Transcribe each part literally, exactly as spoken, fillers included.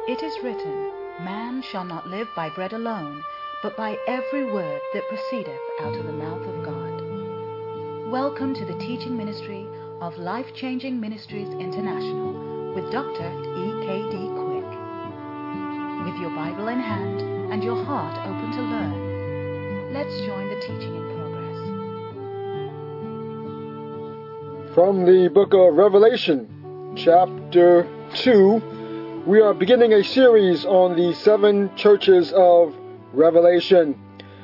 It is written, Man shall not live by bread alone, but by every word that proceedeth out of the mouth of God. Welcome to the teaching ministry of Life-Changing Ministries International with Doctor E K D Quick. With your Bible in hand and your heart open to learn, let's join the teaching in progress. From the book of Revelation, chapter two, we are beginning a series on the seven churches of Revelation.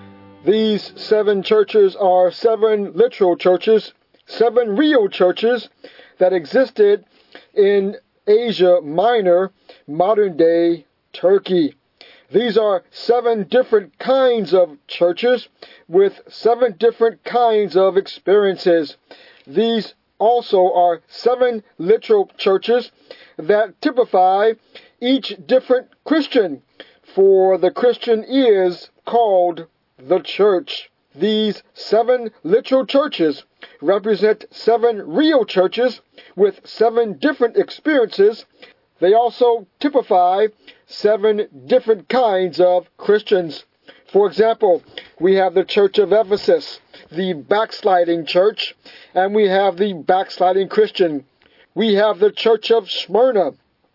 These seven churches are seven literal churches, seven real churches that existed in Asia Minor, modern-day Turkey. These are seven different kinds of churches with seven different kinds of experiences. These also are seven literal churches that typify each different Christian, for the Christian is called the church. These seven literal churches represent seven real churches with seven different experiences. They also typify seven different kinds of Christians. For example, we have the Church of Ephesus, the backsliding church, and we have the backsliding Christian. We have the Church of Smyrna,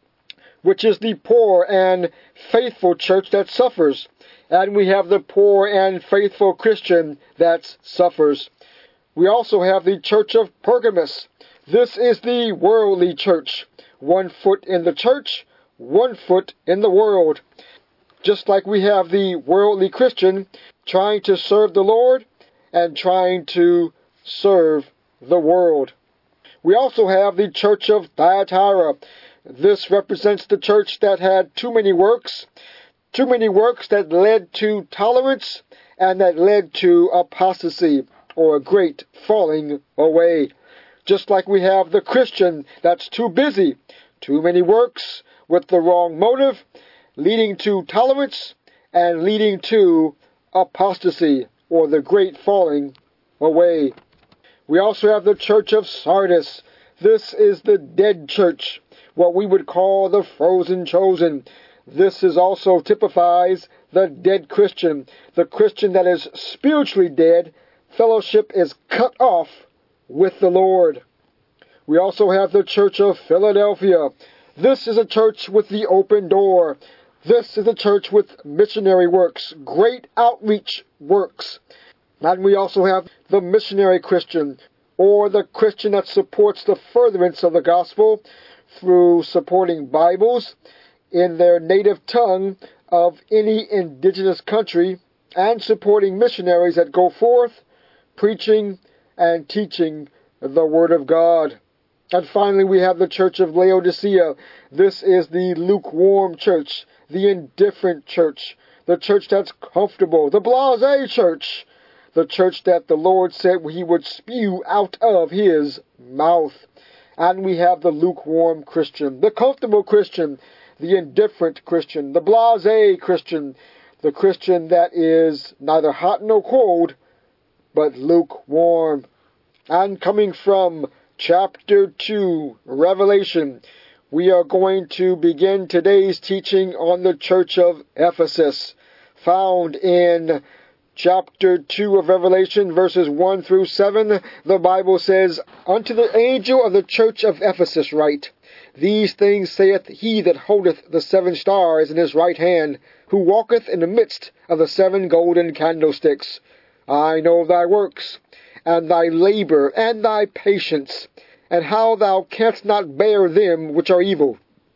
which is the poor and faithful church that suffers. And we have the poor and faithful Christian that suffers. We also have the Church of Pergamos. This is the worldly church. One foot in the church, one foot in the world. Just like we have the worldly Christian trying to serve the Lord and trying to serve the world. We also have the Church of Thyatira. This represents the church that had too many works, too many works that led to tolerance and that led to apostasy or a great falling away. Just like we have the Christian that's too busy, too many works with the wrong motive, leading to tolerance and leading to apostasy or the great falling away. We also have the Church of Sardis. This is the dead church, what we would call the frozen chosen. This is also typifies the dead Christian, the Christian that is spiritually dead. Fellowship is cut off with the Lord. We also have the Church of Philadelphia. This is a church with the open door. This is a church with missionary works, great outreach works. And we also have the missionary Christian, or the Christian that supports the furtherance of the gospel through supporting Bibles in their native tongue of any indigenous country and supporting missionaries that go forth preaching and teaching the Word of God. And finally, we have the Church of Laodicea. This is the lukewarm church, the indifferent church, the church that's comfortable, the blasé church, the church that the Lord said He would spew out of His mouth. And we have the lukewarm Christian, the comfortable Christian, the indifferent Christian, the blasé Christian, the Christian that is neither hot nor cold, but lukewarm. And coming from chapter two, Revelation, we are going to begin today's teaching on the Church of Ephesus, found in chapter two of Revelation, verses one through seven. The Bible says, Unto the angel of the church of Ephesus write, These things saith he that holdeth the seven stars in his right hand, who walketh in the midst of the seven golden candlesticks. I know thy works, and thy labor, and thy patience, and how thou canst not bear them which are evil.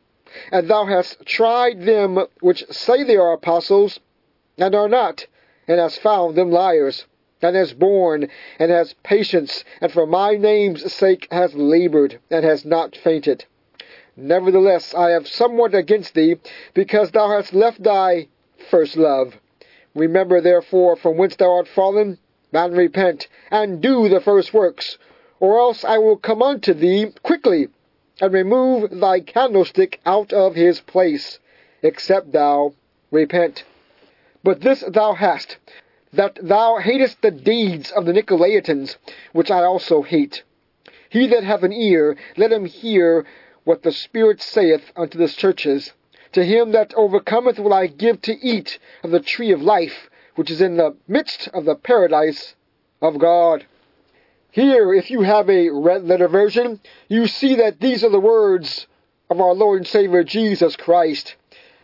And thou hast tried them which say they are apostles, and are not, and hast found them liars, and hast borne, and hast patience, and for my name's sake hast labored, and hast not fainted. Nevertheless, I have somewhat against thee, because thou hast left thy first love. Remember therefore from whence thou art fallen, and repent, and do the first works, or else I will come unto thee quickly, and remove thy candlestick out of his place, except thou repent. But this thou hast, that thou hatest the deeds of the Nicolaitans, which I also hate. He that hath an ear, let him hear what the Spirit saith unto the churches. To him that overcometh will I give to eat of the tree of life, which is in the midst of the paradise of God. Here, if you have a red letter version, you see that these are the words of our Lord and Savior Jesus Christ.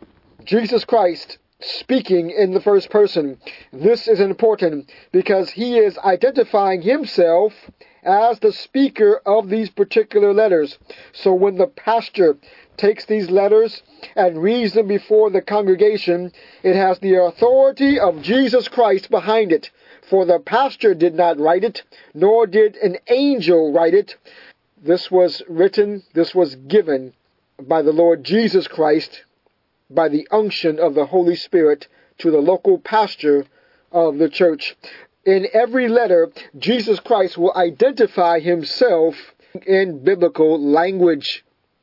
Jesus Christ speaking in the first person. This is important because he is identifying himself as the speaker of these particular letters. So when the pastor takes these letters and reads them before the congregation, it has the authority of Jesus Christ behind it. For the pastor did not write it, nor did an angel write it. This was written, this was given by the Lord Jesus Christ, by the unction of the Holy Spirit to the local pastor of the church. In every letter, Jesus Christ will identify himself in biblical language.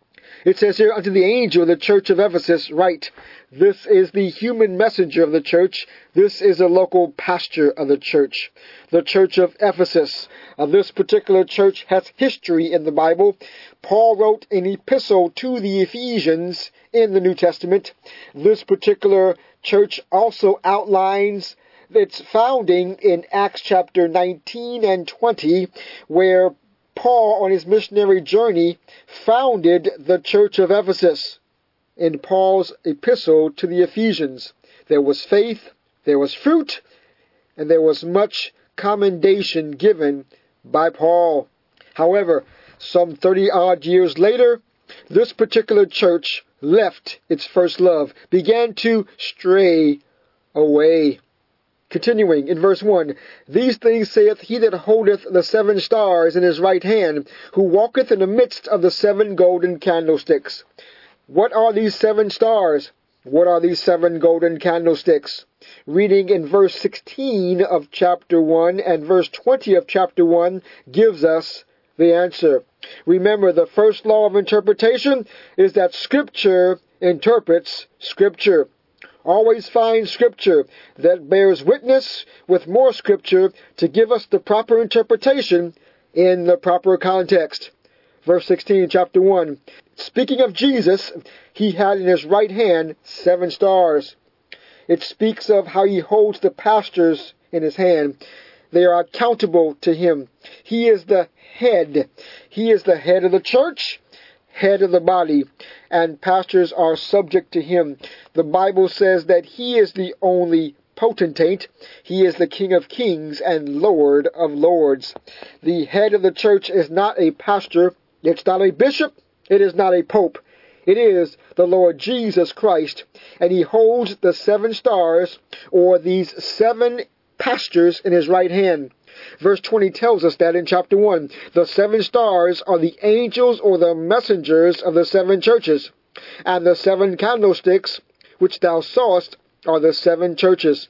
It says here, unto the angel of the church of Ephesus write. This is the human messenger of the church. This is a local pastor of the church. The church of Ephesus. Uh, this particular church has history in the Bible. Paul wrote an epistle to the Ephesians in the New Testament. This particular church also outlines its founding in Acts chapter nineteen and twenty, where Paul, on his missionary journey, founded the church of Ephesus. In Paul's epistle to the Ephesians, there was faith, there was fruit, and there was much commendation given by Paul. However, some thirty-odd years later, this particular church left its first love, began to stray away. Continuing in verse one, these things saith he that holdeth the seven stars in his right hand, who walketh in the midst of the seven golden candlesticks. What are these seven stars? What are these seven golden candlesticks? Reading in verse sixteen of chapter one and verse twenty of chapter one gives us the answer. Remember, the first law of interpretation is that Scripture interprets Scripture. Always find Scripture that bears witness with more Scripture to give us the proper interpretation in the proper context. Verse sixteen, chapter one. Speaking of Jesus, he had in his right hand seven stars. It speaks of how he holds the pastors in his hand. They are accountable to him. He is the head. He is the head of the church, head of the body, and pastors are subject to him. The Bible says that he is the only potentate. He is the King of kings and Lord of lords. The head of the church is not a pastor. It's not a bishop. It is not a pope. It is the Lord Jesus Christ, and he holds the seven stars, or these seven pastors, in his right hand. Verse twenty tells us that in chapter one. The seven stars are the angels or the messengers of the seven churches, and the seven candlesticks which thou sawest are the seven churches.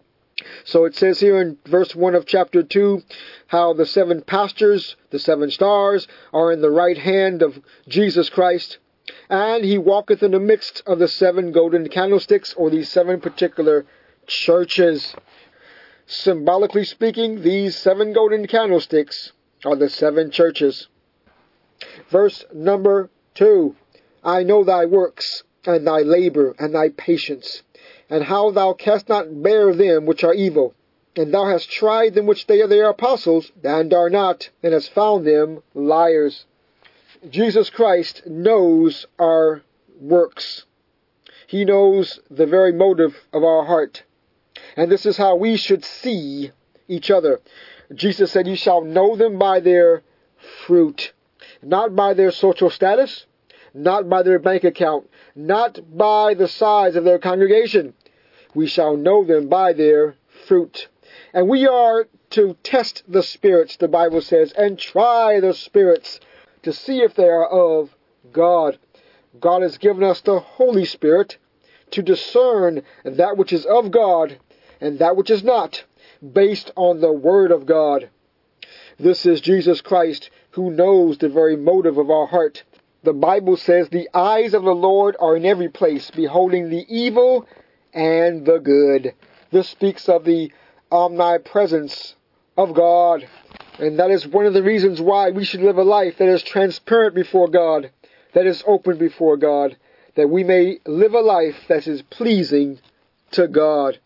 So it says here in verse one of chapter two, how the seven pastors, the seven stars, are in the right hand of Jesus Christ, and he walketh in the midst of the seven golden candlesticks, or these seven particular churches. Symbolically speaking, these seven golden candlesticks are the seven churches. Verse number two, I know thy works, and thy labor, and thy patience, and how thou canst not bear them which are evil. And thou hast tried them which they are their apostles, and are not, and hast found them liars. Jesus Christ knows our works. He knows the very motive of our heart. And this is how we should see each other. Jesus said, you shall know them by their fruit. Not by their social status, not by their bank account, not by the size of their congregation. We shall know them by their fruit. And we are to test the spirits, the Bible says, and try the spirits to see if they are of God. God has given us the Holy Spirit to discern that which is of God and that which is not, based on the Word of God. This is Jesus Christ, who knows the very motive of our heart. The Bible says, the eyes of the Lord are in every place, beholding the evil and the good. This speaks of the omnipresence of God. And that is one of the reasons why we should live a life that is transparent before God, that is open before God, that we may live a life that is pleasing to God.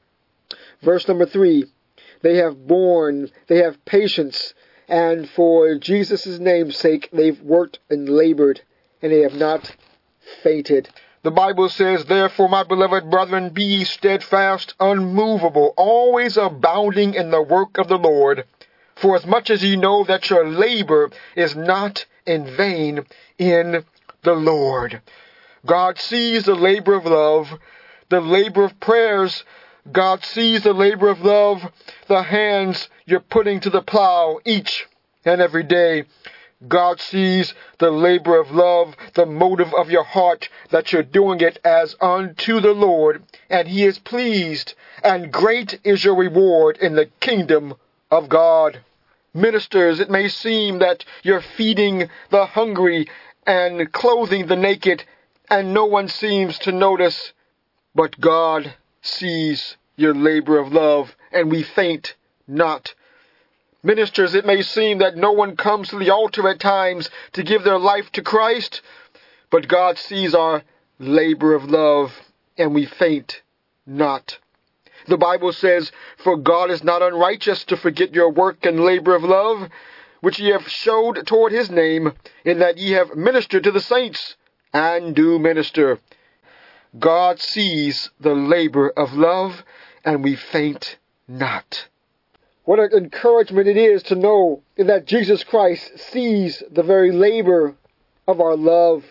Verse number three, they have borne, they have patience, and for Jesus' name's sake, they've worked and labored, and they have not fainted. The Bible says, therefore, my beloved brethren, be ye steadfast, unmovable, always abounding in the work of the Lord. For as much as ye know that your labor is not in vain in the Lord. God sees the labor of love, the labor of prayers. God sees the labor of love, the hands you're putting to the plow each and every day. God sees the labor of love, the motive of your heart, that you're doing it as unto the Lord, and He is pleased, and great is your reward in the kingdom of God. Ministers, it may seem that you're feeding the hungry and clothing the naked, and no one seems to notice, but God sees your labor of love, and we faint not. Ministers, it may seem that no one comes to the altar at times to give their life to Christ, but God sees our labor of love, and we faint not. The Bible says, for God is not unrighteous to forget your work and labor of love, which ye have showed toward His name, in that ye have ministered to the saints, and do minister. God sees the labor of love, and we faint not. What an encouragement it is to know that Jesus Christ sees the very labor of our love.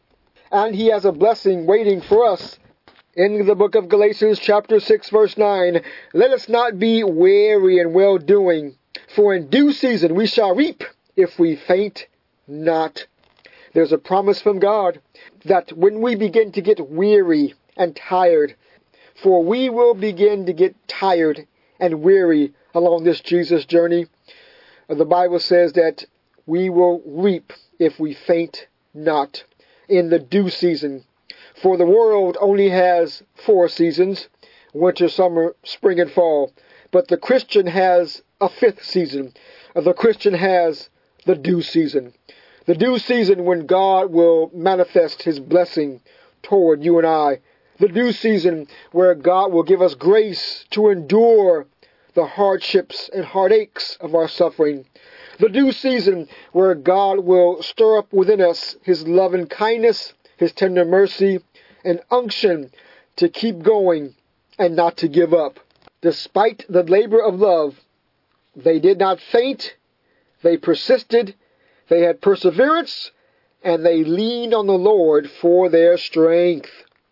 And He has a blessing waiting for us. In the book of Galatians chapter six verse nine, let us not be weary in well-doing, for in due season we shall reap if we faint not. There's a promise from God that when we begin to get weary and tired, for we will begin to get tired and weary along this Jesus journey, the Bible says that we will reap if we faint not in the due season. For the world only has four seasons, winter, summer, spring, and fall. But the Christian has a fifth season. The Christian has the due season. The due season when God will manifest His blessing toward you and I. The due season where God will give us grace to endure the hardships and heartaches of our suffering. The due season where God will stir up within us His love and kindness, His tender mercy, and unction to keep going and not to give up. Despite the labor of love, they did not faint, they persisted, they had perseverance, and they leaned on the Lord for their strength.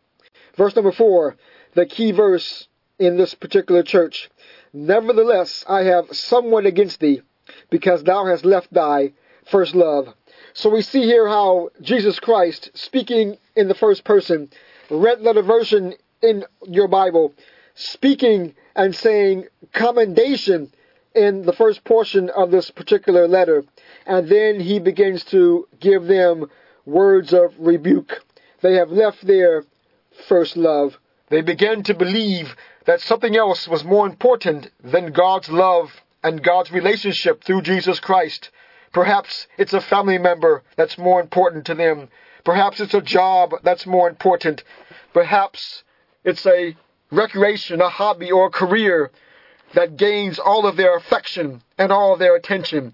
Verse number four, the key verse in this particular church. Nevertheless, I have somewhat against thee, because thou hast left thy first love. So we see here how Jesus Christ, speaking in the first person, red letter version in your Bible, speaking and saying commendation in the first portion of this particular letter. And then He begins to give them words of rebuke. They have left their first love. They began to believe that something else was more important than God's love and God's relationship through Jesus Christ. Perhaps it's a family member that's more important to them. Perhaps it's a job that's more important. Perhaps it's a recreation, a hobby, or a career that gains all of their affection and all of their attention.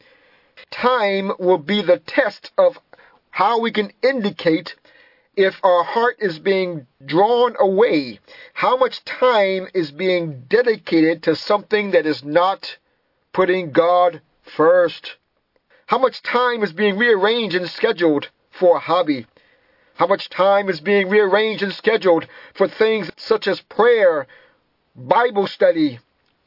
Time will be the test of how we can indicate if our heart is being drawn away, how much time is being dedicated to something that is not putting God first. How much time is being rearranged and scheduled for a hobby? How much time is being rearranged and scheduled for things such as prayer, Bible study,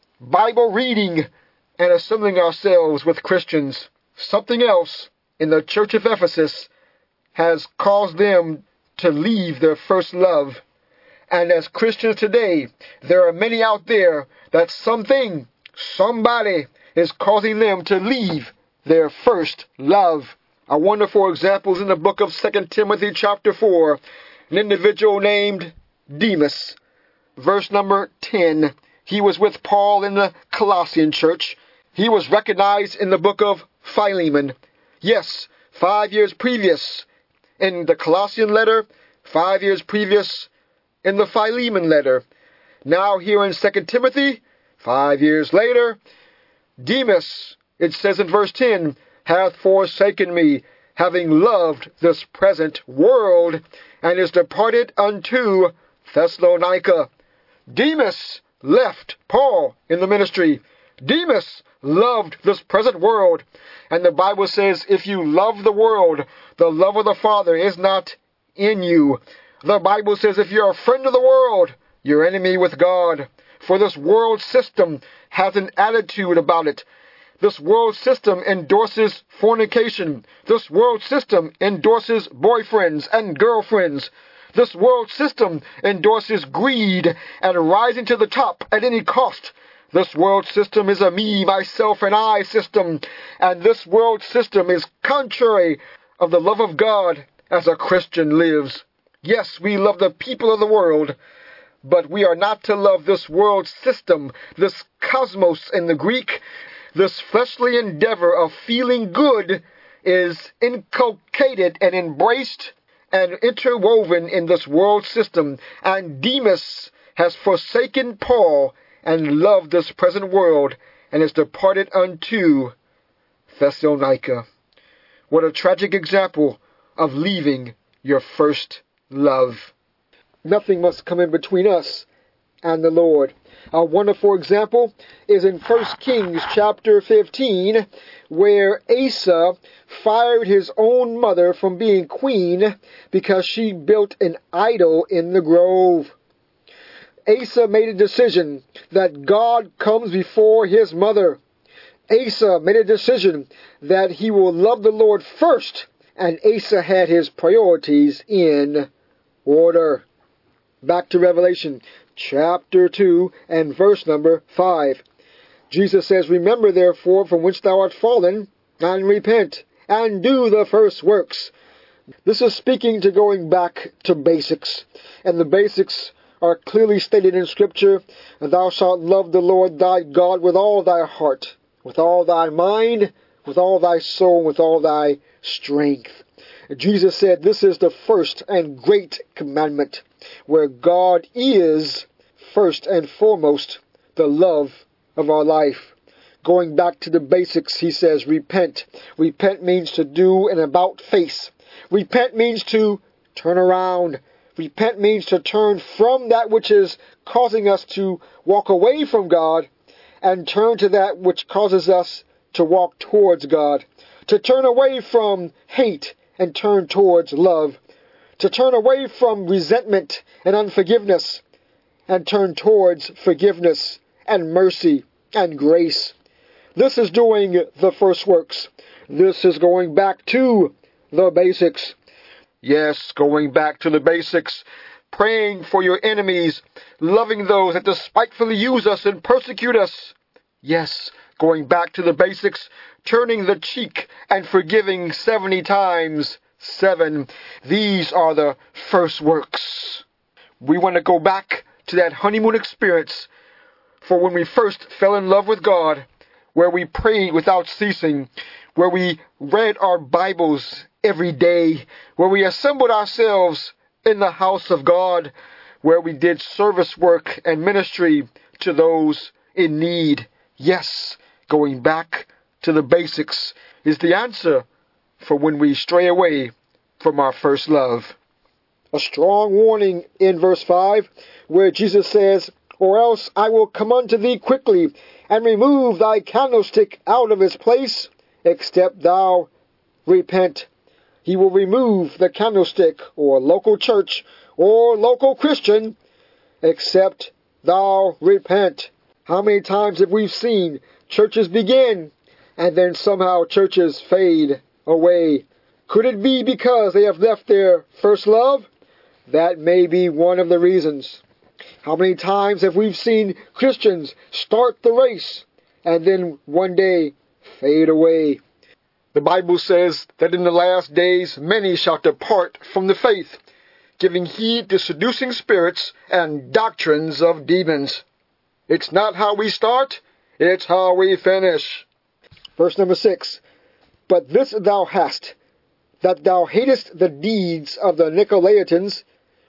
Bible reading, and assembling ourselves with Christians? Something else in the church of Ephesus has caused them to leave their first love. And as Christians today, there are many out there that something, somebody is causing them to leave their first love. I wonder for examples in the book of Second Timothy chapter four, an individual named Demas. Verse number ten, he was with Paul in the Colossian church. He was recognized in the book of Philemon. Yes, five years previous, in the Colossian letter, Five years previous in the Philemon letter. Now here in Second Timothy, five years later, Demas, it says in verse ten, hath forsaken me, having loved this present world, and is departed unto Thessalonica. Demas left Paul in the ministry. Demas loved this present world. And the Bible says, if you love the world, the love of the Father is not in you. The Bible says, if you're a friend of the world, you're enemy with God. For this world system has an attitude about it. This world system endorses fornication. This world system endorses boyfriends and girlfriends. This world system endorses greed and rising to the top at any cost. This world system is a me, myself, and I system. And this world system is contrary of the love of God as a Christian lives. Yes, we love the people of the world, but we are not to love this world system, this cosmos in the Greek. This fleshly endeavor of feeling good is inculcated and embraced and interwoven in this world system. And Demas has forsaken Paul and loved this present world and is departed unto Thessalonica. What a tragic example of leaving your first love. Nothing must come in between us and the Lord. A wonderful example is in First Kings chapter fifteen, where Asa fired his own mother from being queen because she built an idol in the grove. Asa made a decision that God comes before his mother. Asa made a decision that he will love the Lord first, and Asa had his priorities in order. Back to Revelation chapter two and verse number five. Jesus says, remember therefore from whence thou art fallen, and repent, and do the first works. This is speaking to going back to basics. And the basics are clearly stated in Scripture. Thou shalt love the Lord thy God with all thy heart, with all thy mind, with all thy soul, with all thy strength. Jesus said this is the first and great commandment, where God is first and foremost the love of our life. Going back to the basics, he says, repent. Repent means to do an about face. Repent means to turn around. Repent means to turn from that which is causing us to walk away from God and turn to that which causes us to walk towards God. To turn away from hate and turn towards love. To turn away from resentment and unforgiveness and turn towards forgiveness and mercy and grace. This is doing the first works. This is going back to the basics. Yes, going back to the basics. Praying for your enemies. Loving those that despitefully use us and persecute us. Yes, going back to the basics. Turning the cheek and forgiving seventy times seven. These are the first works. We want to go back to that honeymoon experience for when we first fell in love with God, where we prayed without ceasing, where we read our Bibles every day, where we assembled ourselves in the house of God, where we did service work and ministry to those in need. Yes, going back to the basics is the answer for when we stray away from our first love. A strong warning in verse five, where Jesus says, or else I will come unto thee quickly, and remove thy candlestick out of its place, except thou repent. He will remove the candlestick, or local church, or local Christian, except thou repent. How many times have we seen churches begin, and then somehow churches fade away? Could it be because they have left their first love? That may be one of the reasons. How many times have we seen Christians start the race and then one day fade away? The Bible says that in the last days many shall depart from the faith, giving heed to seducing spirits and doctrines of demons. It's not how we start, it's how we finish. Verse number six. But this thou hast, that thou hatest the deeds of the Nicolaitans,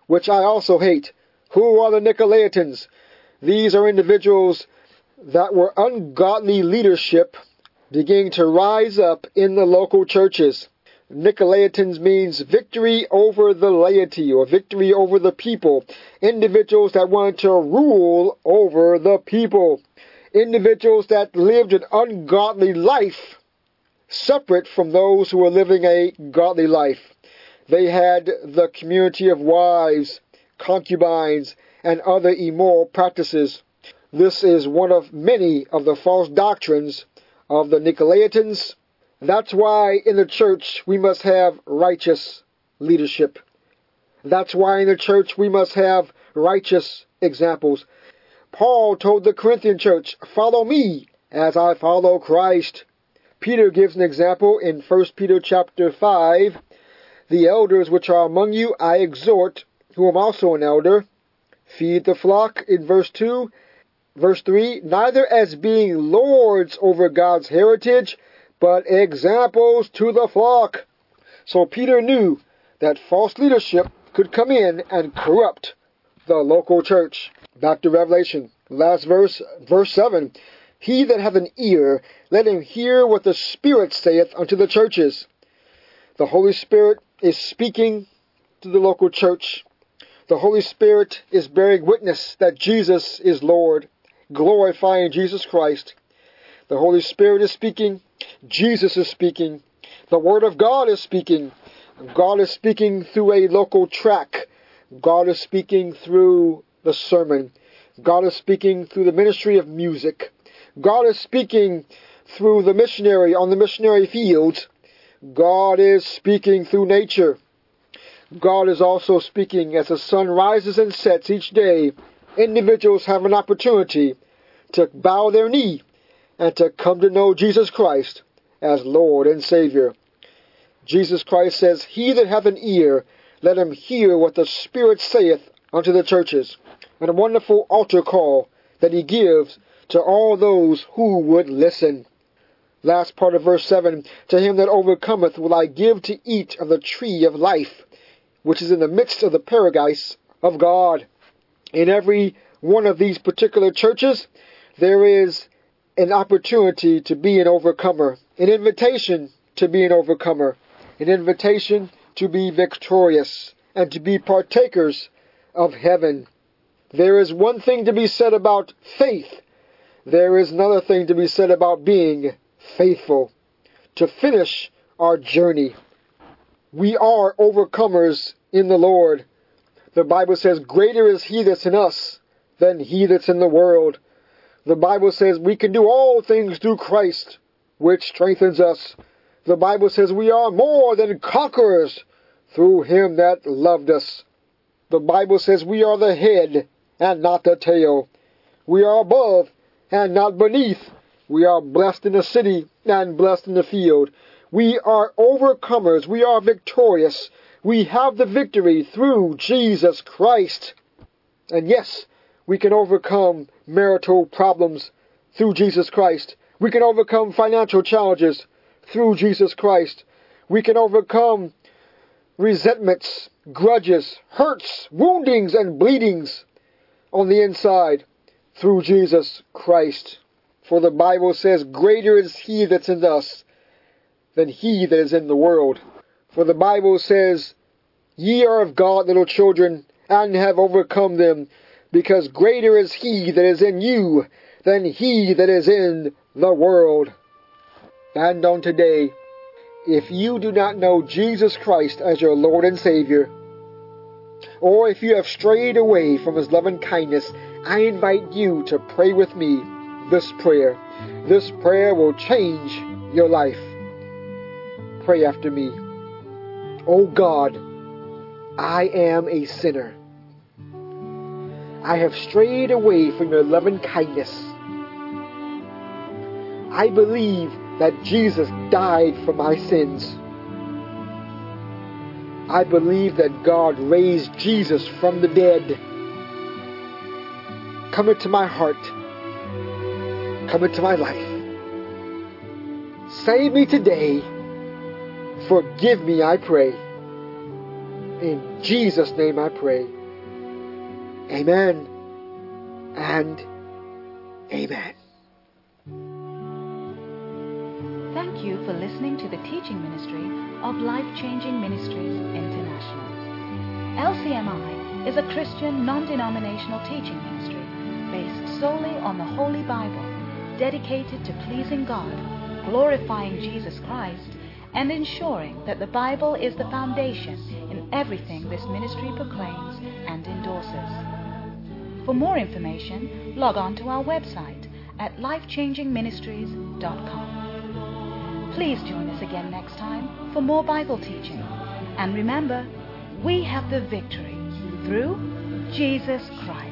which I also hate. Who are the Nicolaitans? These are individuals that were ungodly leadership beginning to rise up in the local churches. Nicolaitans means victory over the laity, or victory over the people. Individuals that wanted to rule over the people. Individuals that lived an ungodly life, separate from those who were living a godly life. They had the community of wives, concubines, and other immoral practices. This is one of many of the false doctrines of the Nicolaitans. That's why in the church we must have righteous leadership. That's why in the church we must have righteous examples. Paul told the Corinthian church, follow me as I follow Christ. Peter gives an example in First Peter chapter five. The elders which are among you I exhort, who am also an elder. Feed the flock in verse two. Verse three, neither as being lords over God's heritage, but examples to the flock. So Peter knew that false leadership could come in and corrupt the local church. Back to Revelation, last verse, verse seven. He that hath an ear, let him hear what the Spirit saith unto the churches. The Holy Spirit is speaking to the local church. The Holy Spirit is bearing witness that Jesus is Lord, glorifying Jesus Christ. The Holy Spirit is speaking. Jesus is speaking. The Word of God is speaking. God is speaking through a local track. God is speaking through the sermon. God is speaking through the ministry of music. God is speaking through the missionary on the missionary fields. God is speaking through nature. God is also speaking as the sun rises and sets each day. Individuals have an opportunity to bow their knee and to come to know Jesus Christ as Lord and Savior. Jesus Christ says, he that hath an ear, let him hear what the Spirit saith unto the churches. And a wonderful altar call that he gives to all those who would listen. Last part of verse seven, to him that overcometh will I give to eat of the tree of life, which is in the midst of the paradise of God. In every one of these particular churches, there is an opportunity to be an overcomer, an invitation to be an overcomer, an invitation to be victorious, and to be partakers of heaven. There is one thing to be said about faith. There is another thing to be said about being faithful, to finish our journey. We are overcomers in the Lord. The Bible says, greater is he that's in us than he that's in the world. The Bible says we can do all things through Christ, which strengthens us. The Bible says we are more than conquerors through him that loved us. The Bible says we are the head and not the tail. We are above and not beneath. We are blessed in the city and blessed in the field. We are overcomers. We are victorious. We have the victory through Jesus Christ. And yes, we can overcome marital problems through Jesus Christ. We can overcome financial challenges through Jesus Christ. We can overcome resentments, grudges, hurts, woundings, and bleedings on the inside through Jesus Christ. For the Bible says, greater is he that's in us than he that is in the world. For the Bible says, ye are of God, little children, and have overcome them, because greater is he that is in you than he that is in the world. And on today, if you do not know Jesus Christ as your Lord and Savior, or if you have strayed away from his loving kindness, I invite you to pray with me this prayer. This prayer will change your life. Pray after me. Oh God, I am a sinner. I have strayed away from your loving kindness. I believe that Jesus died for my sins. I believe that God raised Jesus from the dead. Come into my heart. Come into my life. Save me today. Forgive me, I pray. In Jesus' name I pray. Amen and amen. Thank you for listening to the teaching ministry of Life Changing Ministries International. L C M I is a Christian non-denominational teaching ministry based solely on the Holy Bible, dedicated to pleasing God, glorifying Jesus Christ, and ensuring that the Bible is the foundation in everything this ministry proclaims and endorses. For more information, log on to our website at life changing ministries dot com. Please join us again next time for more Bible teaching. And remember, we have the victory through Jesus Christ.